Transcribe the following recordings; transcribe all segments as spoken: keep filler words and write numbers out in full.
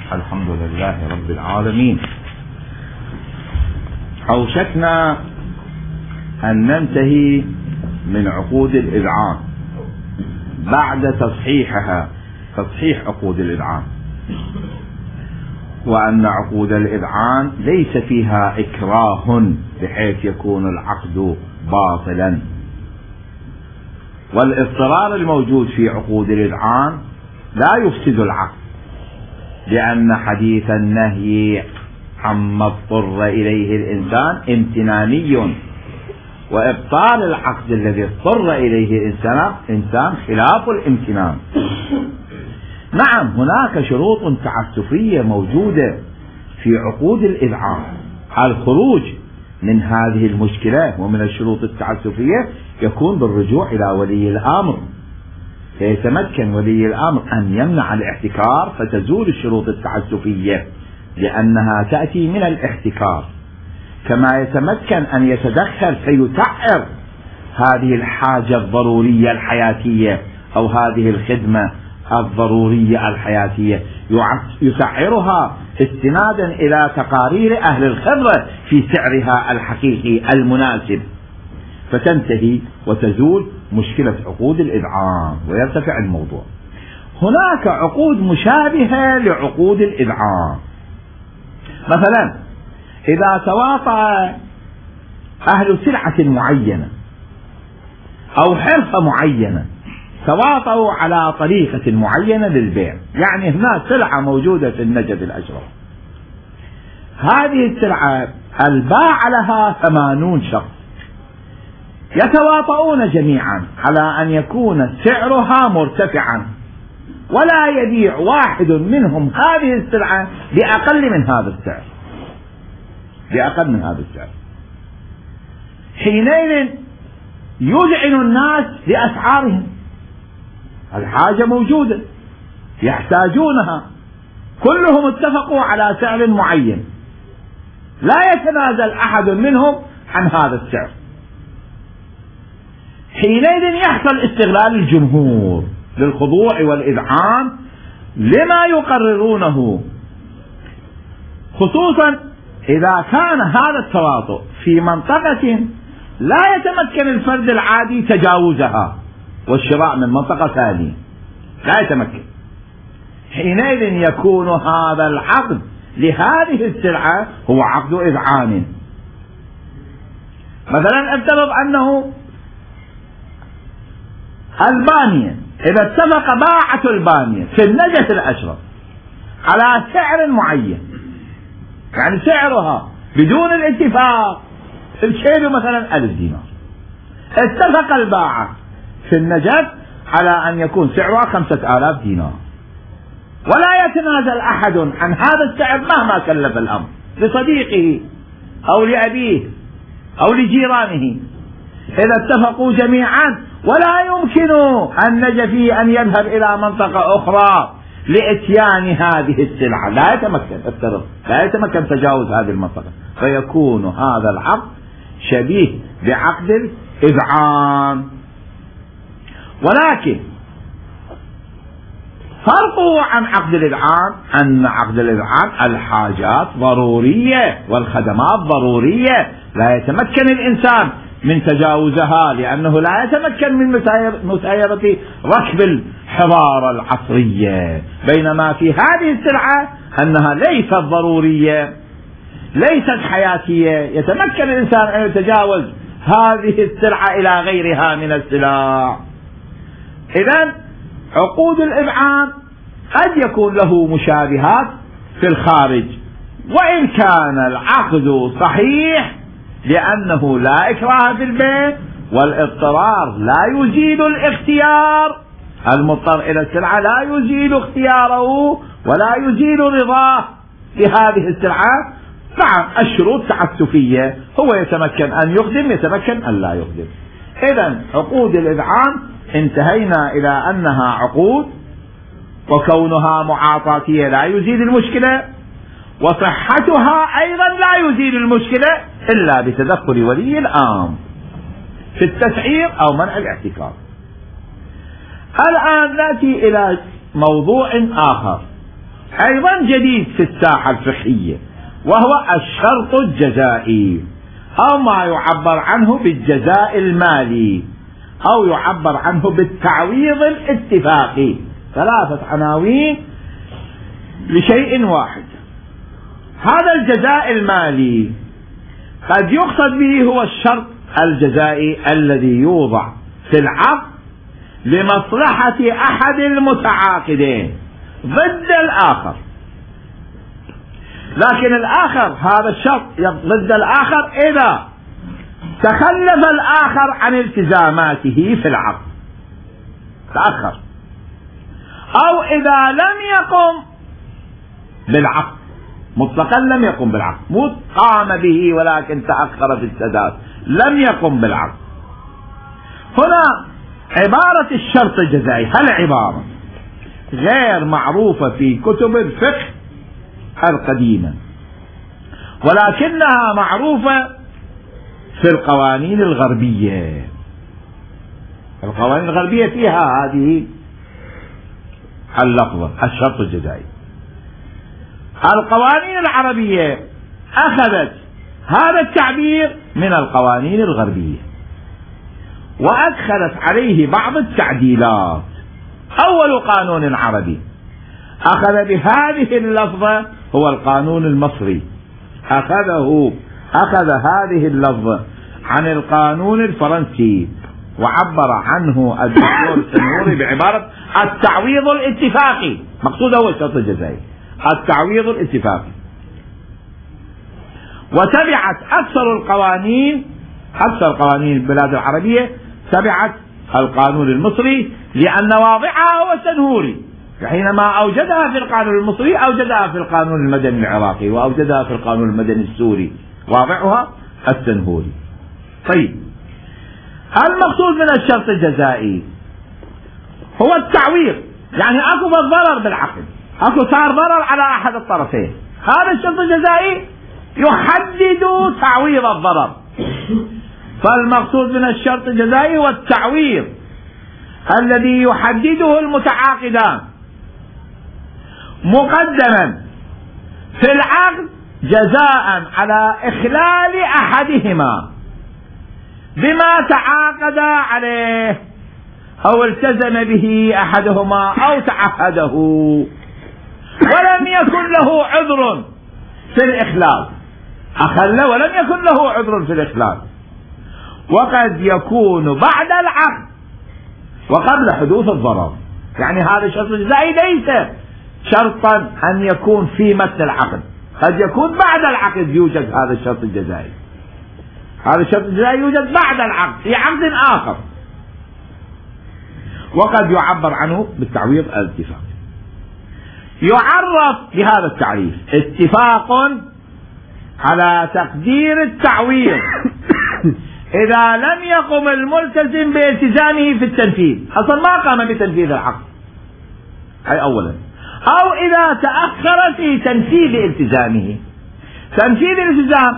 الحمد لله رب العالمين. أوشكنا أن ننتهي من عقود الإذعان بعد تصحيحها، تصحيح عقود الإذعان، وأن عقود الإذعان ليس فيها إكراه بحيث يكون العقد باطلا، والاضطرار الموجود في عقود الإذعان لا يفسد العقد، لأن حديث النهي عما اضطر إليه الإنسان امتناني، وإبطال العقد الذي اضطر إليه الإنسان إنسان خلاف الامتنان. نعم، هناك شروط تعسفية موجودة في عقود الإذعان. الخروج من هذه المشكلة ومن الشروط التعسفية يكون بالرجوع إلى ولي الأمر، فيتمكن ولي الأمر أن يمنع الاحتكار فتزول الشروط التعسفية لأنها تأتي من الاحتكار، كما يتمكن أن يتدخل فيتعر هذه الحاجة الضرورية الحياتية أو هذه الخدمة الضرورية الحياتية، يسعرها استنادا إلى تقارير أهل الخبرة في سعرها الحقيقي المناسب، فتنتهي وتزول مشكلة عقود الإذعان ويرتفع الموضوع. هناك عقود مشابهة لعقود الإذعان، مثلا إذا تواطأ أهل سلعة معينة أو حرفة معينة تواطؤوا على طريقة معينة للبيع، يعني هناك سلعة موجودة في النجف الأشرف، هذه السلعة الباع لها ثمانون شخص، يتواطؤون جميعا على أن يكون سعرها مرتفعا، ولا يبيع واحد منهم هذه السلعة بأقل من هذا السعر، بأقل من هذا السعر. حينئذ يذعن الناس لأسعارهم، الحاجة موجودة يحتاجونها، كلهم اتفقوا على سعر معين، لا يتنازل أحد منهم عن هذا السعر. حينئذ يحصل استغلال الجمهور للخضوع والإذعان لما يقررونه، خصوصا إذا كان هذا التواطؤ في منطقة لا يتمكن الفرد العادي تجاوزها والشراء من منطقة ثانية، لا يتمكن. حينئذ يكون هذا العقد لهذه السلعة هو عقد إذعان. مثلا افترض أنه البانية، إذا اتفق باعة البانية في النجف الأشرف على سعر معين، يعني سعرها بدون الاتفاق الكيلو مثلا ألف دينار، اتفق الباعة في النجف على أن يكون سعرها خمسة آلاف دينار، ولا يتنازل أحد عن هذا السعر مهما كلف الأمر لصديقه أو لأبيه أو لجيرانه. إذا اتفقوا جميعا ولا يمكن النجفي أن يذهب إلى منطقة أخرى لإتيان هذه السلعة، لا يتمكن افترض لا يتمكن تجاوز هذه المنطقة، فيكون هذا العقد شبيه بعقد الإذعان. ولكن فرقه عن عقد الإذعان أن عقد الإذعان الحاجات ضرورية والخدمات ضرورية، لا يتمكن الإنسان من تجاوزها لأنه لا يتمكن من مسايرة ركب الحضارة العصرية، بينما في هذه السلعة أنها ليست ضرورية ليست حياتية، يتمكن الإنسان أن يتجاوز هذه السلعة إلى غيرها من السلع. إذن عقود الإذعان قد يكون له مشابهات في الخارج، وإن كان العقد صحيح لأنه لا إكراه في البيع، والاضطرار لا يزيد الاختيار، المضطر إلى السلعة لا يزيد اختياره ولا يزيد رضاه بهذه السلعة. نعم، الشروط تعسفية، هو يتمكن أن يخدم يتمكن أن لا يخدم. إذن عقود الإذعان انتهينا إلى أنها عقود، وكونها معاطاتية لا يزيد المشكلة، وصحتها أيضا لا يزيل المشكلة إلا بتدخل ولي الأمر في التسعير أو منع الاحتكار. الآن نأتي إلى موضوع آخر، أيضا جديد في الساحة الفقهية، وهو الشرط الجزائي، أو ما يعبر عنه بالجزاء المالي، أو يعبر عنه بالتعويض الاتفاقي. ثلاثة عناوين لشيء واحد. هذا الجزاء المالي قد يقصد به هو الشرط الجزائي الذي يوضع في العقد لمصلحة أحد المتعاقدين ضد الآخر، لكن الآخر هذا الشرط ضد الآخر إذا تخلف الآخر عن التزاماته في العقد، تأخر، أو إذا لم يقم بالعقد مطلقا، لم يقم بالعقد، مو قام به ولكن تأخر في السداد، لم يقم بالعقد. هنا عبارة الشرط الجزائي هالعبارة غير معروفة في كتب الفقه القديمة، ولكنها معروفة في القوانين الغربية. القوانين الغربية فيها هذه اللفظة الشرط الجزائي. القوانين العربية أخذت هذا التعبير من القوانين الغربية وأدخلت عليه بعض التعديلات. أول قانون عربي أخذ بهذه اللفظة هو القانون المصري، أخذه أخذ هذه اللفظة عن القانون الفرنسي، وعبر عنه الدكتور السنهوري بعبارة التعويض الاتفاقي. مقصود هو الشرط الجزائي، التعويض الاتفاقي. وتبعت أكثر القوانين أكثر قوانين البلاد العربية تبعت القانون المصري، لأن واضعها هو السنهوري. حينما أوجدها في القانون المصري أوجدها في القانون المدني العراقي، وأوجدها في القانون المدني السوري، واضعها السنهوري. طيب، المقصود من الشرط الجزائي هو التعويض، يعني أكو ضرر بالعقد، أكو صار ضرر على أحد الطرفين، هذا الشرط الجزائي يحدد تعويض الضرر. فالمقصود من الشرط الجزائي هو التعويض الذي يحدده المتعاقدان مقدما في العقد جزاء على إخلال أحدهما بما تعاقد عليه أو التزم به أحدهما أو تعهده، ولم يكن له عذر في الإخلال، أخل ولم يكن له عذر في الإخلال. وقد يكون بعد العقد وقبل حدوث الضرر، يعني هذا الشرط الجزائي ليس شرطا أن يكون في متن العقد، قد يكون بعد العقد يوجد هذا الشرط الجزائي. هذا الشرط الجزائي يوجد بعد العقد في عقد آخر، وقد يعبر عنه بالتعويض الاتفاقي. يعرف بهذا التعريف اتفاق على تقدير التعويض إذا لم يقم الملتزم بالتزامه في التنفيذ، أصلا ما قام بتنفيذ العقد، أي أولا، أو إذا تأخر في تنفيذ التزامه. تنفيذ الالتزام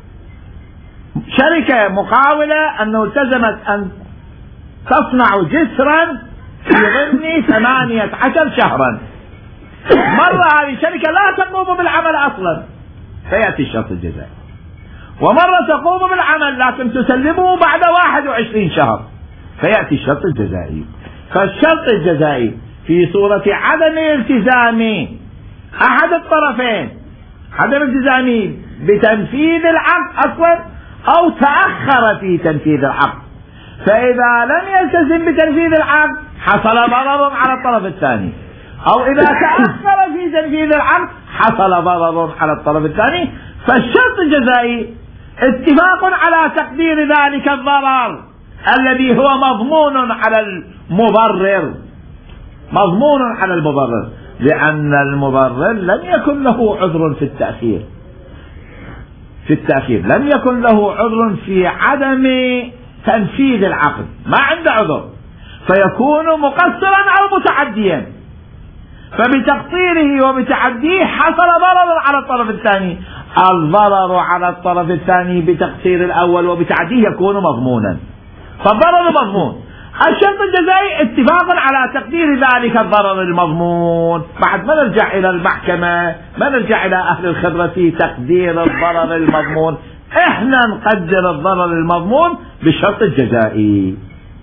شركة مقاولة أنه التزمت أن تصنع جسرا في ضمن ثمانية عشر شهرا، مرة هذه الشركة لا تقوم بالعمل أصلا فيأتي الشرط الجزائي، ومرة تقوم بالعمل لكن تسلمه بعد واحد وعشرين شهر فيأتي الشرط الجزائي. فالشرط الجزائي في صورة عدم التزام أحد الطرفين، عدم التزامه بتنفيذ العقد أصلا أو تأخر في تنفيذ العقد، فإذا لم يلتزم بتنفيذ العقد حصل ضرر على الطرف الثاني، أو إذا تأخر في تنفيذ العقد حصل ضرر على الطرف الثاني. فالشرط الجزائي اتفاق على تقدير ذلك الضرر الذي هو مضمون على المضرر، مضمون على المضرر، لأن المضرر لم يكن له عذر في التأخير في التأخير لم يكن له عذر في عدم تنفيذ العقد، ما عنده عذر، فيكون مقصرا أو متعديا، فبتقصيره وبتعديه حصل ضرر على الطرف الثاني. الضرر على الطرف الثاني بتقصير الأول وبتعديه يكون مضمونا، فالضرر مضمون. الشرط الجزائي اتفاق على تقدير ذلك الضرر المضمون. بعد ما نرجع إلى المحكمة، ما نرجع إلى أهل الخبرة في تقدير الضرر المضمون، احنا نقدر الضرر المضمون بالشرط الجزائي.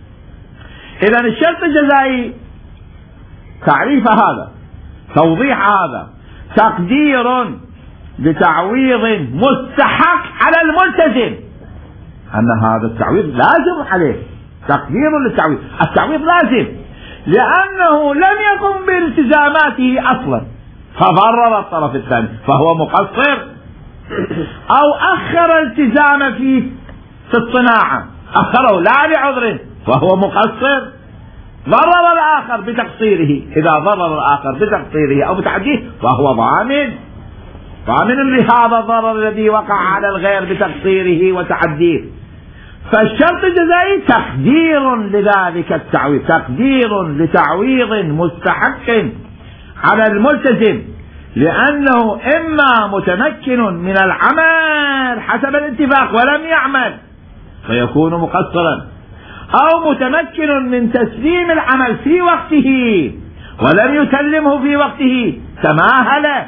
إذا الشرط الجزائي تعريف هذا، توضيح هذا، تقدير لتعويض مستحق على الملتزم، أن هذا التعويض لازم عليه، تقدير للتعويض، التعويض لازم لأنه لم يقم بالتزاماته أصلا فضرر الطرف الثاني فهو مقصر، أو أخر التزام في في الصناعة، أخره لا لعذر فهو مقصر، ضرر الآخر بتقصيره، إذا ضرر الآخر بتقصيره أو بتعديه فهو ضامن، ضامن لهذا الضرر الذي وقع على الغير بتقصيره وتعديه. فالشرط الجزائي تقدير لذلك التعويض، تقدير لتعويض مستحق على الملتزم، لأنه إما متمكن من العمل حسب الاتفاق ولم يعمل فيكون مقصرا، أو متمكن من تسليم العمل في وقته ولم يسلمه في وقته تماهل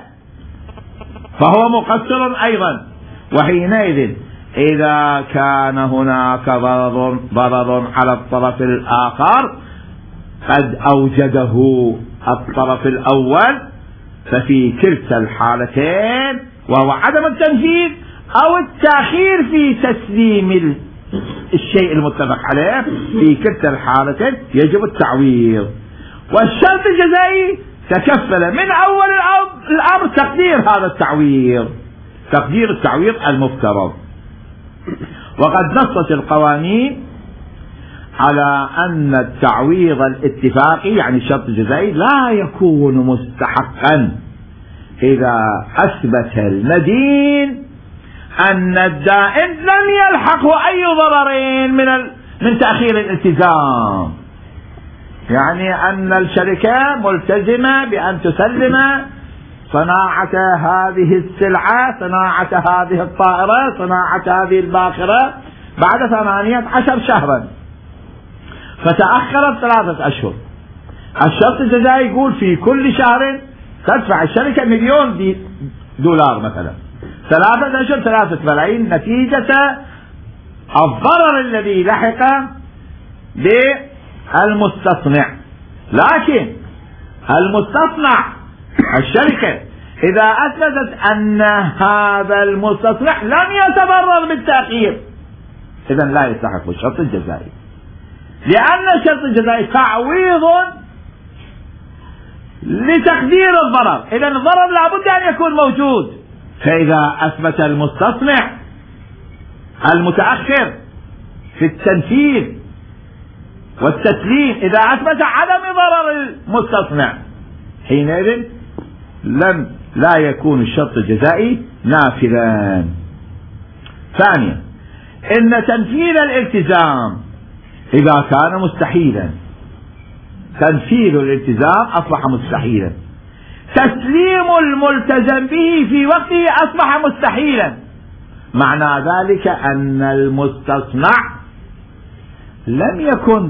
فهو مقصر أيضا. وحينئذ إذا كان هناك ضرر, ضرر على الطرف الآخر قد أوجده الطرف الأول، ففي كلتا الحالتين، وهو عدم التنفيذ أو التأخير في تسليم الشيء المتفق عليه، في كلتا الحالتين يجب التعويض. والشرط الجزائي تكفل من أول الأمر تقدير هذا التعويض، تقدير التعويض المفترض. وقد نصت القوانين على أن التعويض الاتفاقي يعني الشرط الجزائي لا يكون مستحقا إذا أثبت المدين أن الدائن لم يلحقه أي ضررين من من تأخير الالتزام، يعني أن الشركة ملتزمة بأن تسلم صناعة هذه السلعة، صناعة هذه الطائرة، صناعة هذه الباخرة بعد ثمانية عشر شهرا، فتأخرت ثلاثة أشهر. الشرط الجزائي يقول في كل شهر تدفع الشركة مليون دولار مثلا، ثلاثة أشهر ثلاثة ملايين نتيجة الضرر الذي لحق بالمستصنع. لكن المستصنع الشركة إذا أثبتت أن هذا المستصنع لم يتضرر بالتأخير إذن لا يستحق الشرط الجزائي، لأن الشرط الجزائي تعويض لتقدير الضرر، إذن الضرر لابد أن يكون موجود. فإذا أثبت المستصنع المتأخر في التنفيذ والتسليم، إذا أثبت عدم ضرر المستصنع، حينئذ لم لا يكون الشرط الجزائي نافذا. ثانيا، إن تنفيذ الالتزام إذا كان مستحيلا، تنفيذ الالتزام أصبح مستحيلا، تسليم الملتزم به في وقته أصبح مستحيلا، معنى ذلك أن المستصنع لم يكن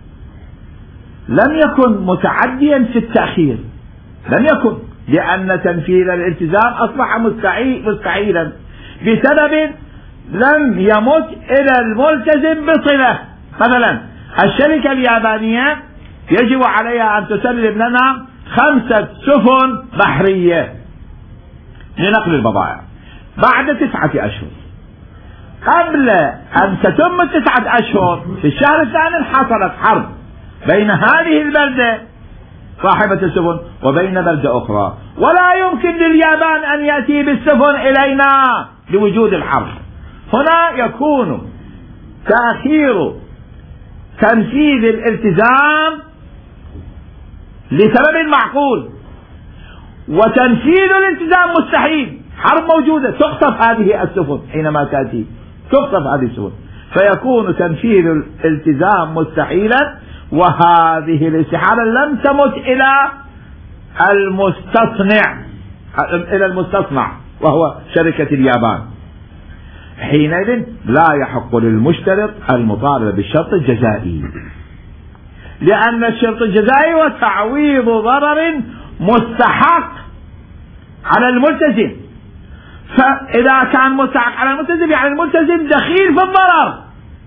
لم يكن متعديا في التأخير، لم يكن، لأن تنفيذ الالتزام أصبح مستحيل مستحيلا بسبب لم يمت إلى الملتزم بصلة. مثلا الشركة اليابانية يجب عليها أن تسلم لنا خمسة سفن بحرية لنقل البضائع بعد تسعة أشهر. قبل أن تتم التسعة أشهر في الشهر الثاني حصلت حرب بين هذه البلدة صاحبة السفن وبين بلدة أخرى، ولا يمكن لليابان أن يأتي بالسفن إلينا لوجود الحرب. هنا يكون تأخير تنفيذ الالتزام لسبب معقول، وتنفيذ الالتزام مستحيل، حرب موجودة تخطف هذه السفن حينما تأتي، تخطف هذه السفن، فيكون تنفيذ الالتزام مستحيلا، وهذه الاستحالة لم تمت إلى المستصنع إلى المستصنع وهو شركة اليابان. حينئذ لا يحق للمشترط المطالبة بالشرط الجزائي. لأن الشرط الجزائي هو تعويض ضرر مستحق على الملتزم، فإذا كان مستحق على الملتزم يعني الملتزم دخيل في الضرر،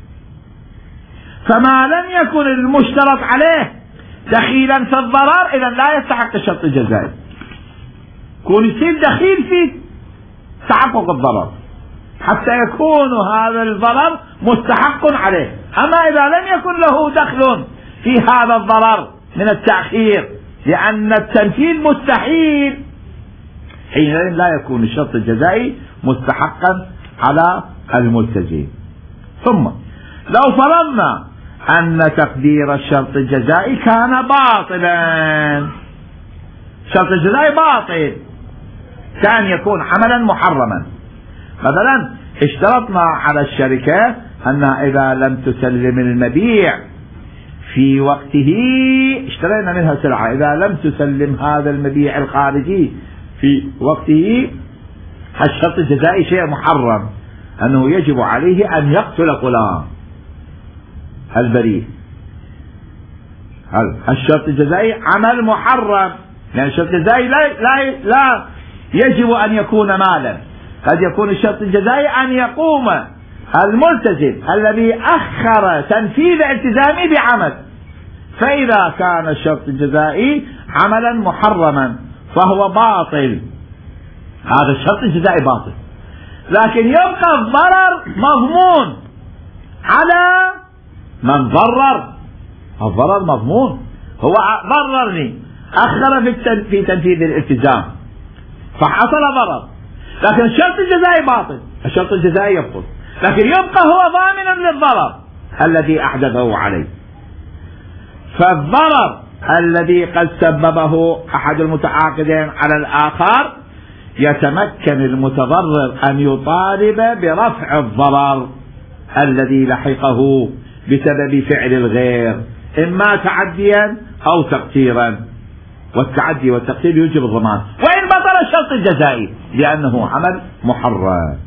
فما لم يكن المشترط عليه دخيلا في الضرر إذا لا يستحق الشرط الجزائي، يكون يصير دخيل في تحقق الضرر حتى يكون هذا الضرر مستحق عليه. أما إذا لم يكن له دخل في هذا الضرر من التأخير لأن التنفيذ مستحيل، حينئذ لا يكون الشرط الجزائي مستحقا على الملتزم. ثم لو فرضنا أن تقدير الشرط الجزائي كان باطلا، الشرط الجزائي باطل، كان يكون عملا محرما. مثلا اشترطنا على الشركة أنها إذا لم تسلم المبيع في وقته، اشترينا منها سلعة، إذا لم تسلم هذا المبيع الخارجي في وقته الشرط الجزائي شيء محرم، أنه يجب عليه أن يقتل فلان البريء. الشرط الجزائي عمل محرم، يعني الشرط الجزائي لا, لا, لا يجب أن يكون مالا، قد يكون الشرط الجزائي أن يقوم الملتزم الذي أخر تنفيذ التزامه بعمل، فإذا كان الشرط الجزائي عملا محرما فهو باطل، هذا الشرط الجزائي باطل، لكن يبقى الضرر مضمون على من ضرر، الضرر مضمون، هو ضررني أخر في تنفيذ الالتزام فحصل ضرر، لكن الشرط الجزائي باطل، الشرط الجزائي يبطل، لكن يبقى هو ضامنا للضرر الذي أحدثه عليه. فالضرر الذي قد سببه أحد المتعاقدين على الآخر يتمكن المتضرر أن يطالب برفع الضرر الذي لحقه بسبب فعل الغير، إما تعديا أو تقصيرا، والتعدي والتقصير يوجب الضمان، وإن بطل الشرط الجزائي لأنه عمل محرم.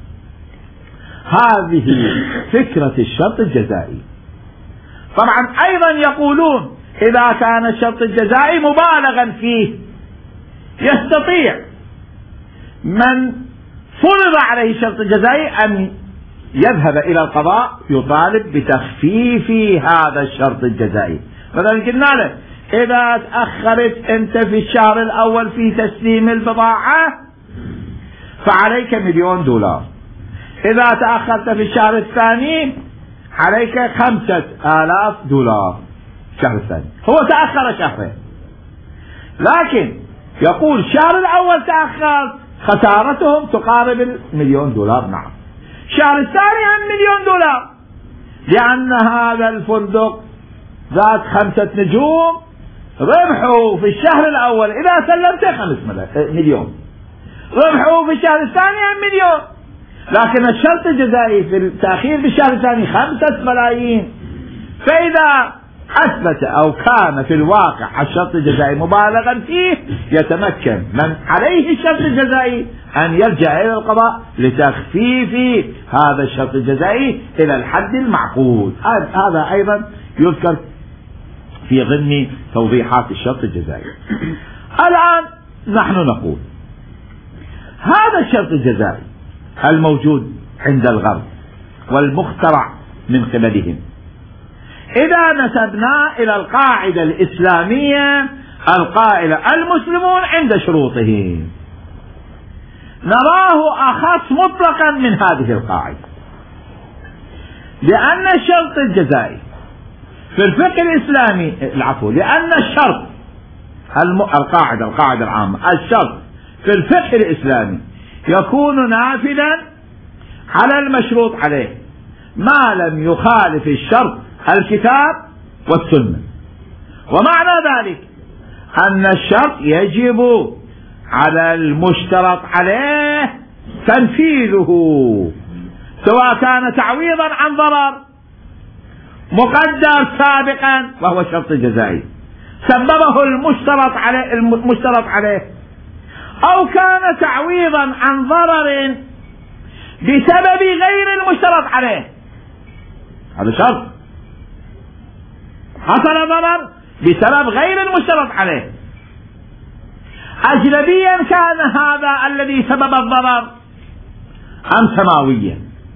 هذه فكرة الشرط الجزائي. طبعا أيضا يقولون إذا كان الشرط الجزائي مبالغا فيه يستطيع من فرض عليه الشرط الجزائي أن يذهب إلى القضاء يطالب بتخفيف هذا الشرط الجزائي. مثلا قلنا له إذا تأخرت أنت في الشهر الأول في تسليم البضاعة فعليك مليون دولار، إذا تأخرت في الشهر الثاني عليك خمسة آلاف دولار الشهر الثاني، هو تأخر شهرين، لكن يقول الشهر الأول تأخر خسارتهم تقارب المليون دولار، نعم، الشهر الثاني عن مليون دولار، لأن هذا الفندق ذات خمسة نجوم ربحوا في الشهر الأول إذا سلمته خمس مليون، ربحوا في الشهر الثاني عن مليون، لكن الشرط الجزائي في التأخير في الشهر الثاني خمسة ملايين. فإذا أثبت أو كان في الواقع الشرط الجزائي مبالغا فيه يتمكن من عليه الشرط الجزائي أن يرجع إلى القضاء لتخفيف هذا الشرط الجزائي إلى الحد المعقول. هذا أيضا يذكر في ضمن توضيحات الشرط الجزائي. الآن نحن نقول هذا الشرط الجزائي الموجود عند الغرب والمخترع من قبلهم، إذا نسبنا إلى القاعدة الإسلامية القائلة المسلمون عند شروطهم نراه أخص مطلقا من هذه القاعدة، لأن الشرط الجزائي في الفقه الإسلامي العفو لأن الشرط الم... القاعدة القاعدة العامة الشرط في الفقه الإسلامي يكون نافذا على المشروط عليه ما لم يخالف الشرط الكتاب والسنة، ومعنى ذلك أن الشرط يجب على المشترط عليه تنفيذه سواء كان تعويضا عن ضرر مقدر سابقا وهو الشرط الجزائي سببه المشترط عليه المشترط عليه أو كان تعويضا عن ضرر بسبب غير المشترط عليه، هذا شرط. حصل ضرر بسبب غير المشترط عليه. أجنبيا كان هذا الذي سبب الضرر أم سماويا،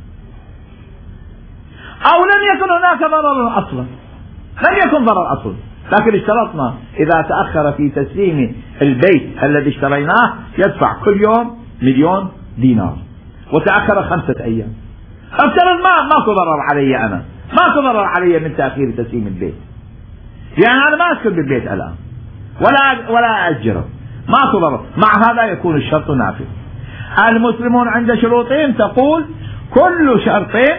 أو لم يكن هناك ضرر أصلا، لم يكن ضرر أصلا، لكن اشترطنا إذا تأخر في تسليم البيت الذي اشتريناه يدفع كل يوم مليون دينار، وتأخر خمسة أيام. افترض ما ماكو ضرر علي، أنا ماكو ضرر علي من تأخير تسليم البيت، يعني أنا ما أسكن بالبيت الآن ولا ولا أجره، ماكو ضرر. مع هذا يكون الشرط نافذ. المسلمون عند شروطين تقول كل شرط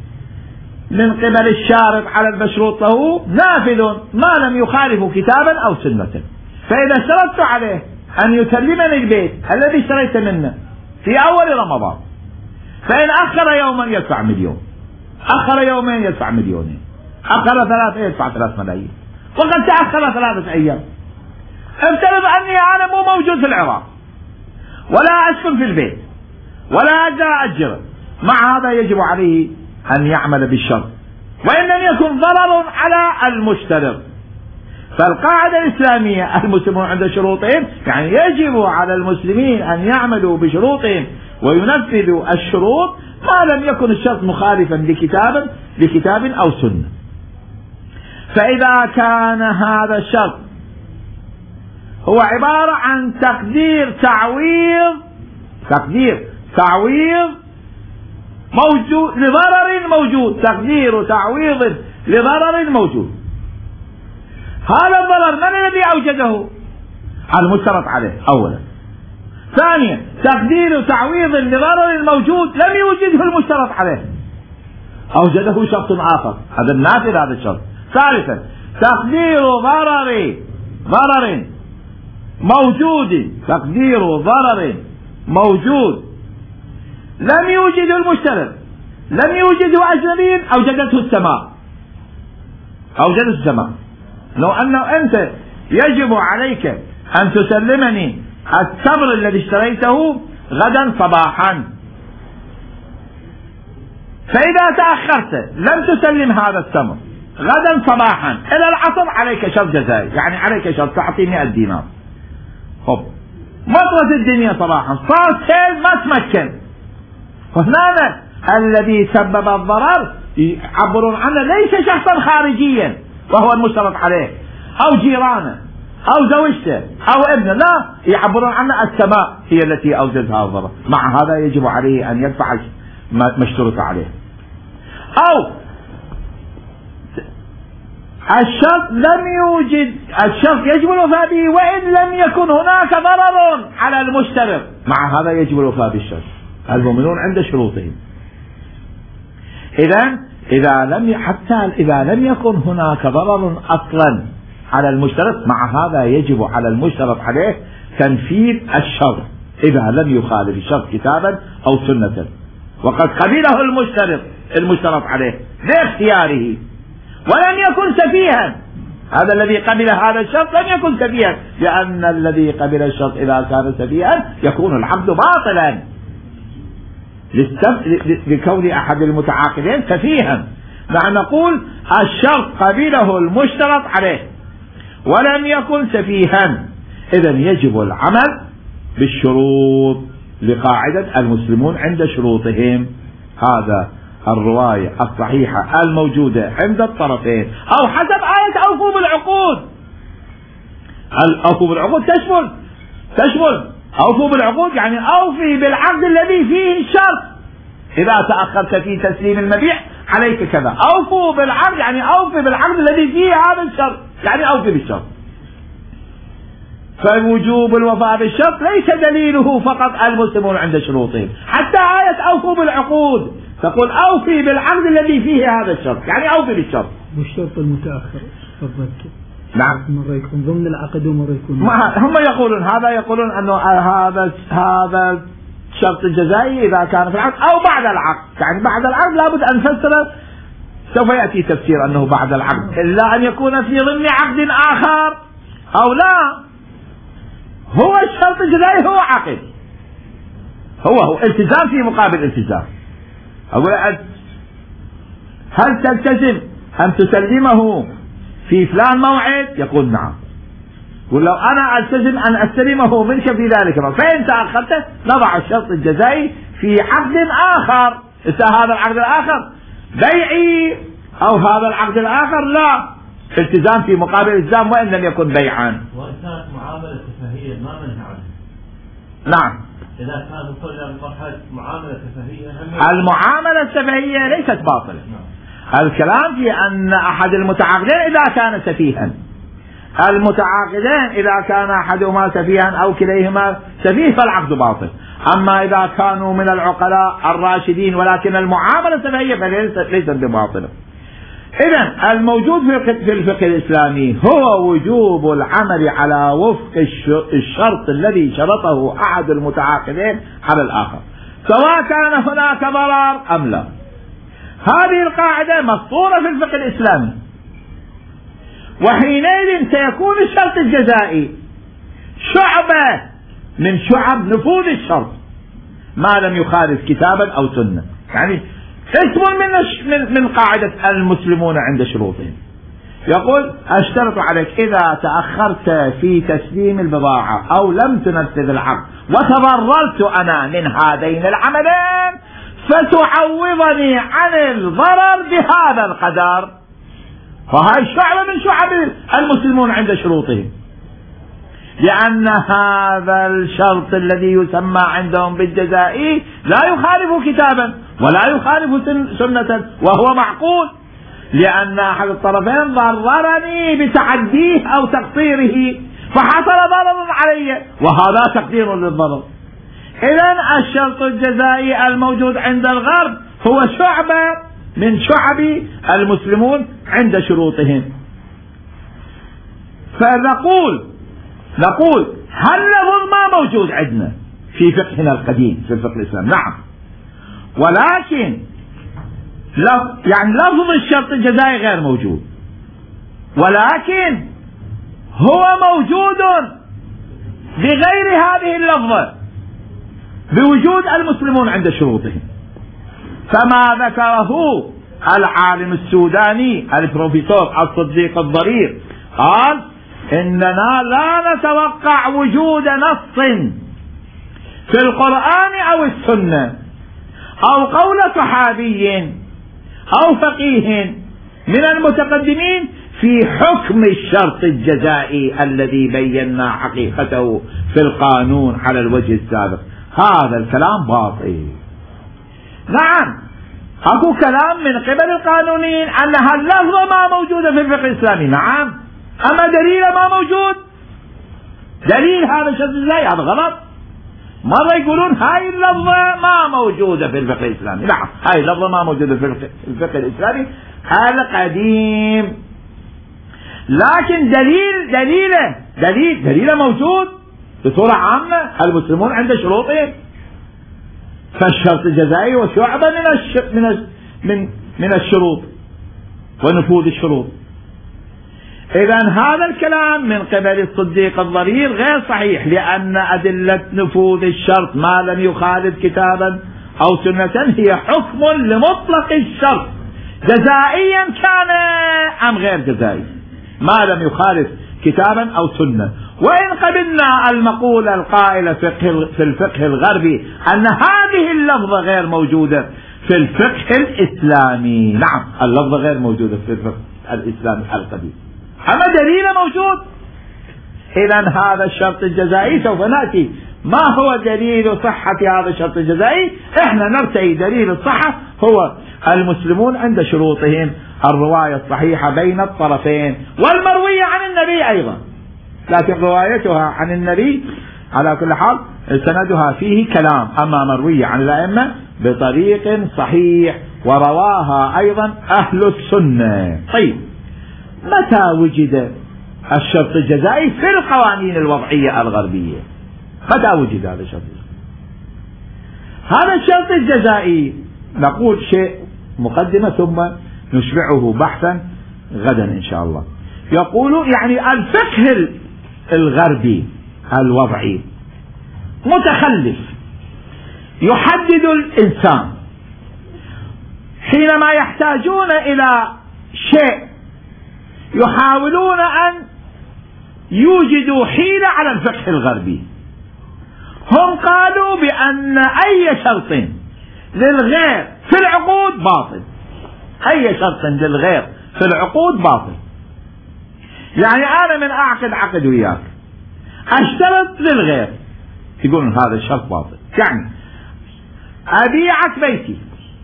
من قبل الشارط على المشروط له نافذ ما لم يخالف كتابا أو سنة. فإذا اشترطت عليه أن يسلمني البيت الذي اشتريت منه في أول رمضان، فإن أخر يوما يدفع مليون، أخر يومين يدفع مليونين، أخر ثلاثة يدفع ثلاث ملايين، وقد تأخر ثلاثة أيام. افترض أني أنا مو موجود في العراق ولا أسكن في البيت ولا أقدر أجره، مع هذا يجب عليه أن يعمل بالشرط وإن لم يكن ضرر على المشترط. فالقاعدة الإسلامية المسلمون عند شروطهم، يعني يجب على المسلمين أن يعملوا بشروطهم وينفذوا الشروط ما لم يكن الشرط مخالفا لكتاب لكتاب أو سنة. فإذا كان هذا الشرط هو عبارة عن تقدير تعويض تقدير تعويض موجود لضرر موجود، تقدير تعويض لضرر موجود، هذا الضرر من الذي أوجده؟ المشترط عليه أولا. ثانيا تقدير تعويض لضرر موجود لم يوجده المشترط عليه، أوجده شخص آخر، هذا النافذ هذا الشرط. ثالثا تقدير ضرر ضرر موجود تقدير ضرر موجود لم يوجده المشترط، لم يوجده أجنبي، أوجدته السماء أوجدته السماء. لو أنه أنت يجب عليك أن تسلمني التمر الذي اشتريته غدا صباحا، فإذا تأخرت لم تسلم هذا التمر غدا صباحا إلى العصر عليك شرط جزائي، يعني عليك شرط تعطي مئة دينار. خب مطرت الدنيا صباحا صار سيل ما تمكن، فهنا الذي سبب الضرر يعبرون عنه ليس شخصا خارجيا وهو المشترط عليه أو جيرانه أو زوجته أو ابنه، لا، يعبرون عنه السماء هي التي أوجدها الضرر. مع هذا يجب عليه أن يدفع ما اشترط عليه. أو الشرط لم يوجد الشرط يجب الوفاء به وإن لم يكن هناك ضرر على المشترط، مع هذا يجب الوفاء بالشرط. المؤمنون عند شروطهم. إذن إذا لم حتى إذا لم يكن هناك ضرر أصلا على المشترط، مع هذا يجب على المشترط عليه تنفيذ الشرط إذا لم يخالف الشرط كتابا أو سنة، وقد قبله المشترط المشترط عليه لاختياره ولم يكن سفيها. هذا الذي قبل هذا الشرط لم يكن سفيها، لأن الذي قبل الشرط إذا كان سفيها يكون العقد باطلا لكون أحد المتعاقدين سفيها. نحن نقول الشرط قبله المشترط عليه ولم يكن سفيها، إذن يجب العمل بالشروط لقاعدة المسلمون عند شروطهم. هذا الرواية الصحيحة الموجودة عند الطرفين، أو حسب آية أوفوا بالعقود. الأوفوا بالعقود تشمل تشمل أوفوا بالعقود، يعني أوفي بالعقد الذي فيه الشرط. إذا تأخرت في تسليم المبيع عليك كذا، أوفوا بالعقد يعني أوفي بالعقد الذي فيه هذا الشرط، يعني أوفي بالشرط. فوجوب الوفاء بالشرط ليس دليله فقط المسلمون عند شروطهم، حتى آية أوفوا بالعقود تقول أوفي بالعقد الذي فيه هذا الشرط، يعني أوفي بالشرط. والشرط المتأخر تفضلت نعم مرة يكون ضمن العقد ومرة يكون هم يقولون هذا يقولون أنه هذا هذا الشرط الجزائي إذا كان في العقد أو بعد العقد، يعني بعد العقد لابد أن نفسر، سوف يأتي تفسير أنه بعد العقد، إلا أن يكون في ضمن عقد آخر أو لا. هو الشرط الجزائي هو عقد، هو هو التزام في مقابل التزام. أقول هل تلتزم أن تسلمه في فلان موعد؟ يقول نعم. ولو أنا ألتزم أن أستلمه منك في ذلك، فإن تأخرت نضع الشرط الجزائي في عقد آخر. هذا العقد الآخر بيعي أو هذا العقد الآخر لا، التزام في مقابل التزام وإن لم يكن بيعا. وإن كانت معاملة تفاهية ما منع عنه. نعم. إذا كان وصلنا لمرحلة معاملة تفاهية، المعاملة التفاهية ليست باطلة. نعم. الكلام في أن أحد المتعاقدين إذا كان سفيها، المتعاقدين إذا كان أحدهما سفيها أو كليهما سفيه فالعقد باطل. أما إذا كانوا من العقلاء الراشدين ولكن المعاملة سفيهية فليست بباطلة. إذن الموجود في الفقه الإسلامي هو وجوب العمل على وفق الشرط الذي شرطه أحد المتعاقدين على الآخر، سواء كان هناك ضرر أم لا. هذه القاعدة مسطورة في الفقه الإسلامي، وحينئذ سيكون الشرط الجزائي شعبة من شعب نفوذ الشرط ما لم يخالف كتابا أو سنة. يعني اسم من من قاعدة المسلمون عند شروطهم، يقول أشترط عليك إذا تأخرت في تسليم البضاعة أو لم تنفذ العقد وتضررت أنا من هذين العملين فتعوضني عن الضرر بهذا القدر. فهي شعبة من شعب المسلمون عند شروطهم، لأن هذا الشرط الذي يسمى عندهم بالجزائي لا يخالف كتابا ولا يخالف سنة، وهو معقول، لأن أحد الطرفين ضررني بتعديه أو تقصيره فحصل ضرر علي، وهذا تقدير للضرر. إذن الشرط الجزائي الموجود عند الغرب هو شعبة من شعب المسلمون عند شروطهم. فنقول نقول هل لفظ ما موجود عندنا في فقهنا القديم في الفقه الإسلامي؟ نعم، ولكن لف يعني لفظ الشرط الجزائي غير موجود، ولكن هو موجود بغير هذه اللفظة بوجود المسلمون عند شروطهم. فما ذكره العالم السوداني البروفيسور الصديق الضرير قال إننا لا نتوقع وجود نص في القرآن أو السنة أو قول صحابي أو فقيه من المتقدمين في حكم الشرط الجزائي الذي بينا حقيقته في القانون على الوجه السابق. هذا الكلام باطل. نعم، أكو كلام من قبل القانونيين أن هاللفظة ما موجودة في الفقه الإسلامي، نعم، أما دليل ما موجود، دليل هذا الشرط الجزائي، هذا غلط. مرة يقولون هاي اللفظة ما موجودة في الفقه الإسلامي، نعم، هاي اللفظة ما موجودة في الفقه الإسلامي القديم، لكن دليل دليله دليل دليله موجود بصورة عامة المسلمون عند شروطهم. فالشرط الجزائي وشعبة من الش... من من من الشروط ونفوذ الشروط. إذن هذا الكلام من قبل الصديق الضرير غير صحيح، لأن أدلة نفوذ الشرط ما لم يخالف كتابا أو سنة هي حكم لمطلق الشرط جزائيا كان أم غير جزائي ما لم يخالف كتابا أو سنة. وإن قبلنا المقولة القائلة في الفقه الغربي أن هذه اللفظة غير موجودة في الفقه الإسلامي، نعم، اللفظة غير موجودة في الفقه الإسلامي القديم، أما دليل موجود. إذن هذا الشرط الجزائي سوف نأتي ما هو دليل صحة هذا الشرط الجزائي. احنا نرتئي دليل الصحة هو المسلمون عند شروطهم، الرواية الصحيحة بين الطرفين والمروية عن النبي أيضا، لكن روايتها عن النبي على كل حال سندها فيه كلام، أما مروية عن الأئمة بطريق صحيح ورواها أيضا أهل السنة. طيب، متى وجد الشرط الجزائي في القوانين الوضعية الغربية؟ متى وجد هذا الشرط الجزائي؟ هذا الشرط الجزائي نقول شيء مقدمة ثم نشبعه بحثا غدا إن شاء الله. يقول يعني الفقه الغربي الوضعي متخلف، يحدد الإنسان حينما يحتاجون إلى شيء يحاولون أن يوجدوا حيلة على الفقه الغربي. هم قالوا بأن أي شرط للغير في العقود باطل، أي شرط للغير في العقود باطل. يعني أنا من أعقد عقد وياك أشترط للغير، يقولون هذا الشرط باطل. يعني أبيعك بيتي،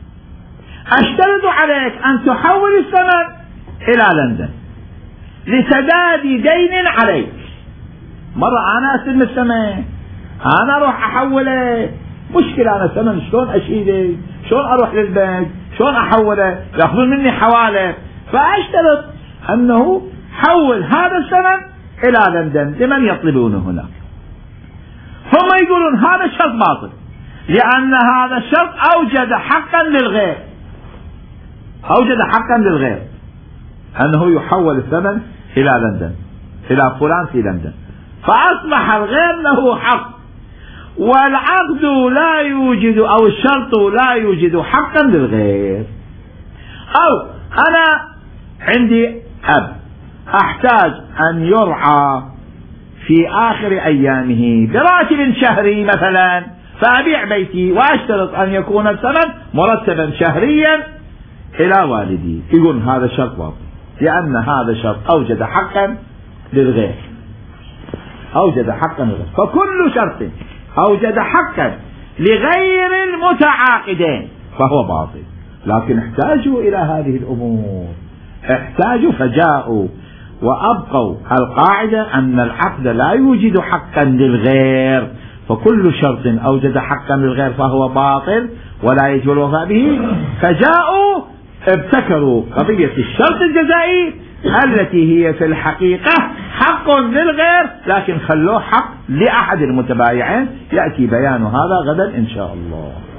أشترط عليك أن تحول الثمن إلى لندن لسداد دين عليك. مرة أنا أستلم الثمن، أنا أروح أحوله، مشكلة أنا الثمن شلون أشيله، شلون أروح للبنك، شلون أحوله، يأخذون مني حوالة، فأشترط أنه حول هذا الثمن إلى لندن لمن يطلبونه هناك. هم يقولون هذا الشرط باطل لأن هذا الشرط أوجد حقا للغير، أوجد حقا للغير أنه يحول الثمن إلى لندن، إلى فلان في لندن، فأصبح الغير له حق، والعقد لا يوجد أو الشرط لا يوجد حقا للغير. أو أنا عندي أب أحتاج أن يرعى في آخر أيامه براتب شهري مثلا، فأبيع بيتي وأشترط أن يكون الثمن مرتبا شهريا إلى والدي. يقول هذا شرط باطل لأن هذا الشرط أوجد حقا للغير، أوجد حقا للغير. فكل شرط أوجد حقا لغير المتعاقدين فهو باطل. لكن احتاجوا إلى هذه الأمور، احتاجوا فجاءوا وأبقوا القاعدة أن العقد لا يوجد حقا للغير، فكل شرط أوجد حقا للغير فهو باطل ولا يجب الوفاء به. فجاءوا ابتكروا قضية الشرط الجزائي التي هي في الحقيقة حق للغير لكن خلوه حق لأحد المتبايعين. يأتي بيان هذا غدا إن شاء الله.